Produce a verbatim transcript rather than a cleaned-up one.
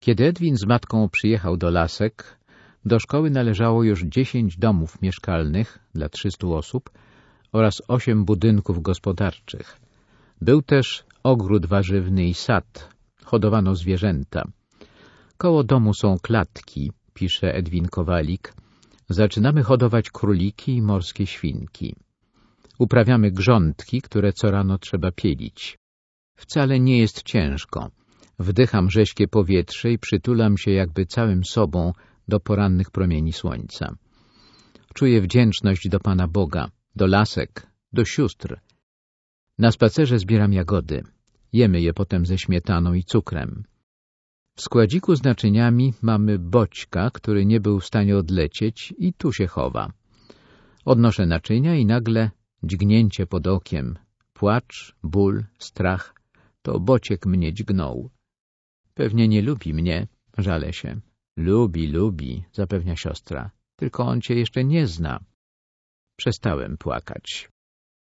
Kiedy Edwin z matką przyjechał do Lasek, do szkoły należało już dziesięć domów mieszkalnych dla trzystu osób oraz osiem budynków gospodarczych. Był też ogród warzywny i sad, hodowano zwierzęta. Koło domu są klatki, pisze Edwin Kowalik. Zaczynamy hodować króliki i morskie świnki. Uprawiamy grządki, które co rano trzeba pielić. Wcale nie jest ciężko. Wdycham rześkie powietrze i przytulam się jakby całym sobą do porannych promieni słońca. Czuję wdzięczność do Pana Boga, do lasek, do sióstr. Na spacerze zbieram jagody. Jemy je potem ze śmietaną i cukrem. W składziku z naczyniami mamy boćka, który nie był w stanie odlecieć i tu się chowa. Odnoszę naczynia i nagle dźgnięcie pod okiem. Płacz, ból, strach. To bociek mnie dźgnął. Pewnie nie lubi mnie, żalę się. Lubi, lubi, zapewnia siostra. Tylko on cię jeszcze nie zna. Przestałem płakać.